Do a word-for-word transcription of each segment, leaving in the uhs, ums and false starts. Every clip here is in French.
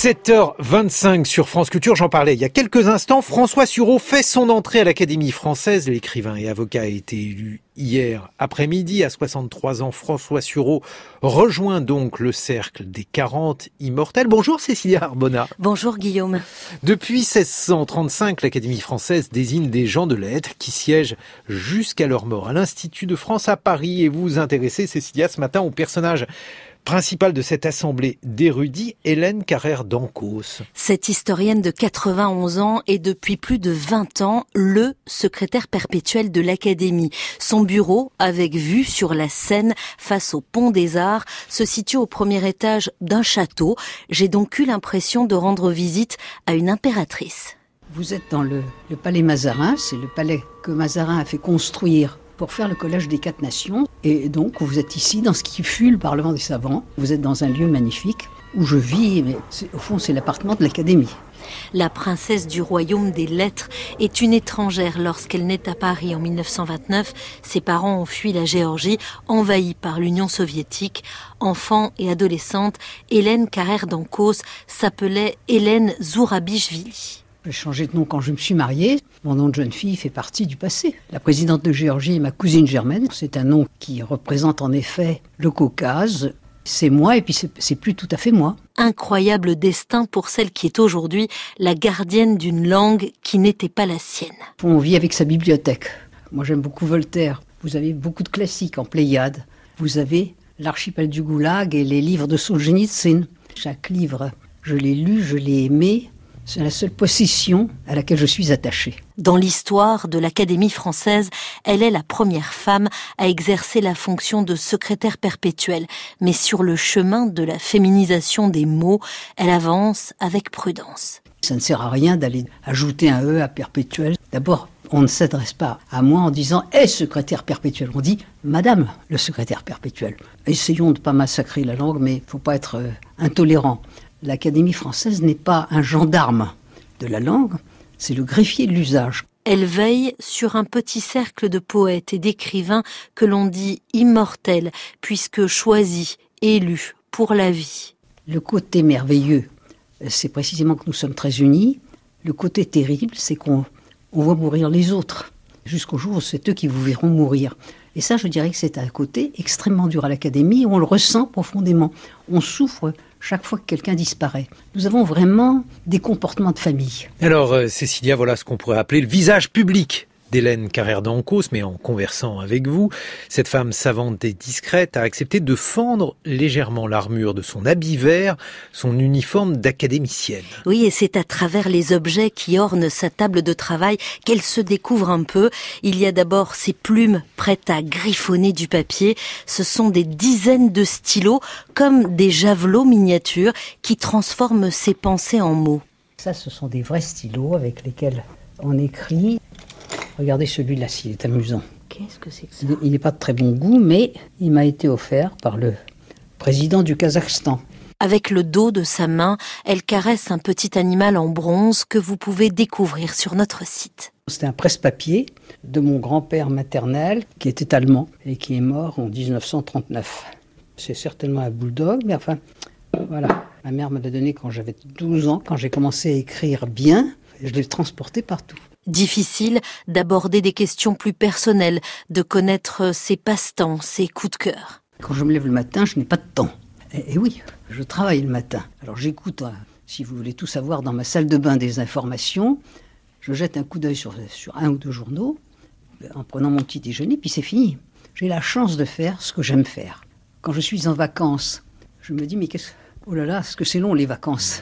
sept heures vingt-cinq sur France Culture, j'en parlais il y a quelques instants. François Sureau fait son entrée à l'Académie française. L'écrivain et avocat a été élu hier après-midi. À soixante-trois ans, François Sureau rejoint donc le cercle des quarante immortels. Bonjour Cécilia Arbona. Bonjour Guillaume. Depuis seize cent trente-cinq, l'Académie française désigne des gens de lettres qui siègent jusqu'à leur mort à l'Institut de France à Paris. Et vous vous intéressez, Cécilia, ce matin au personnage principale de cette assemblée d'érudits, Hélène Carrère d'Ancos. Cette historienne de quatre-vingt-onze ans est depuis plus de vingt ans le secrétaire perpétuel de l'Académie. Son bureau, avec vue sur la Seine face au Pont des Arts, se situe au premier étage d'un château. J'ai donc eu l'impression de rendre visite à une impératrice. Vous êtes dans le, le palais Mazarin, c'est le palais que Mazarin a fait construire pour faire le collège des quatre nations. Et donc, vous êtes ici, dans ce qui fut le Parlement des savants. Vous êtes dans un lieu magnifique où je vis, mais au fond, c'est l'appartement de l'Académie. La princesse du royaume des lettres est une étrangère lorsqu'elle naît à Paris en mille neuf cent vingt-neuf. Ses parents ont fui la Géorgie, envahie par l'Union soviétique. Enfant et adolescente, Hélène Carrère d'Ancos s'appelait Hélène Zourabichvili. J'ai changé de nom quand je me suis mariée. Mon nom de jeune fille fait partie du passé. La présidente de Géorgie est ma cousine germaine. C'est un nom qui représente en effet le Caucase. C'est moi et puis c'est, c'est plus tout à fait moi. Incroyable destin pour celle qui est aujourd'hui la gardienne d'une langue qui n'était pas la sienne. On vit avec sa bibliothèque. Moi j'aime beaucoup Voltaire. Vous avez beaucoup de classiques en Pléiade. Vous avez l'archipel du Goulag et les livres de Solzhenitsyn. Chaque livre, je l'ai lu, je l'ai aimé. C'est la seule possession à laquelle je suis attachée. Dans l'histoire de l'Académie française, elle est la première femme à exercer la fonction de secrétaire perpétuelle. Mais sur le chemin de la féminisation des mots, elle avance avec prudence. Ça ne sert à rien d'aller ajouter un « e » à perpétuel. D'abord, on ne s'adresse pas à moi en disant « Eh, secrétaire perpétuel ». On dit « Madame le secrétaire perpétuel ». Essayons de ne pas massacrer la langue, mais il ne faut pas être euh, intolérant. L'Académie française n'est pas un gendarme de la langue, c'est le greffier de l'usage. Elle veille sur un petit cercle de poètes et d'écrivains que l'on dit immortels, puisque choisis, élus pour la vie. Le côté merveilleux, c'est précisément que nous sommes très unis. Le côté terrible, c'est qu'on on voit mourir les autres, jusqu'au jour où c'est eux qui vous verront mourir. Et ça, je dirais que c'est un côté extrêmement dur à l'Académie, on le ressent profondément. On souffre chaque fois que quelqu'un disparaît. Nous avons vraiment des comportements de famille. Alors, euh, Cécilia, voilà ce qu'on pourrait appeler le visage public d'Hélène Carrère d'Ancos, mais en conversant avec vous, cette femme savante et discrète a accepté de fendre légèrement l'armure de son habit vert, son uniforme d'académicienne. Oui, et c'est à travers les objets qui ornent sa table de travail qu'elle se découvre un peu. Il y a d'abord ses plumes prêtes à griffonner du papier. Ce sont des dizaines de stylos, comme des javelots miniatures, qui transforment ses pensées en mots. Ça, ce sont des vrais stylos avec lesquels on écrit. Regardez celui-là, s'il est amusant. Qu'est-ce que c'est que ça ? Il n'est pas de très bon goût, mais il m'a été offert par le président du Kazakhstan. Avec le dos de sa main, elle caresse un petit animal en bronze que vous pouvez découvrir sur notre site. C'était un presse-papier de mon grand-père maternel qui était allemand et qui est mort en dix-neuf cent trente-neuf. C'est certainement un bulldog, mais enfin, voilà. Ma mère me l'a donné quand j'avais douze ans, quand j'ai commencé à écrire bien. Je l'ai transporté partout. Difficile d'aborder des questions plus personnelles, de connaître ses passe-temps, ses coups de cœur. Quand je me lève le matin, je n'ai pas de temps. Et, et oui, je travaille le matin. Alors j'écoute, hein, si vous voulez tout savoir, dans ma salle de bain des informations. Je jette un coup d'œil sur, sur un ou deux journaux, en prenant mon petit déjeuner, puis c'est fini. J'ai la chance de faire ce que j'aime faire. Quand je suis en vacances, je me dis, mais qu'est-ce que... Oh là là, est-ce que c'est long les vacances.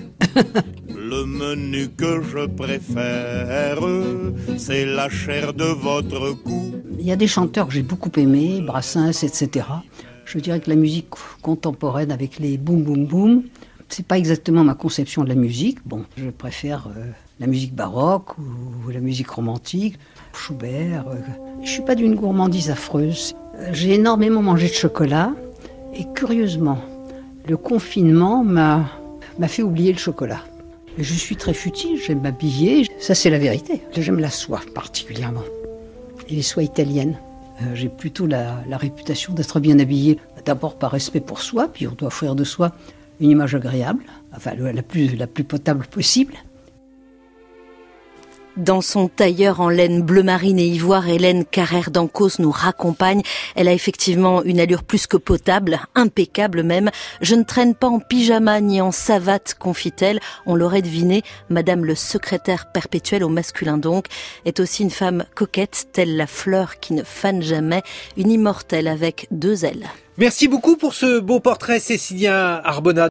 Le menu que je préfère, c'est la chair de votre cou. Il y a des chanteurs que j'ai beaucoup aimés, Brassens, et cetera. Je dirais que la musique contemporaine avec les boum boum boum, c'est pas exactement ma conception de la musique. Bon, je préfère euh, la musique baroque ou, ou la musique romantique, Schubert. Euh, je suis pas d'une gourmandise affreuse. J'ai énormément mangé de chocolat et curieusement, le confinement m'a, m'a fait oublier le chocolat. Et je suis très futile, j'aime m'habiller, ça c'est la vérité. J'aime la soie particulièrement, et les soies italiennes. Euh, j'ai plutôt la, la réputation d'être bien habillé, d'abord par respect pour soi, puis on doit offrir de soi une image agréable, enfin la plus, la plus potable possible. Dans son tailleur en laine bleu marine et ivoire, Hélène Carrère d'Ancos nous raccompagne. Elle a effectivement une allure plus que potable, impeccable même. Je ne traîne pas en pyjama ni en savate, confie-t-elle. On l'aurait deviné, Madame le secrétaire perpétuel au masculin donc, est aussi une femme coquette, telle la fleur qui ne fane jamais, une immortelle avec deux ailes. Merci beaucoup pour ce beau portrait, Cécilien Arbona.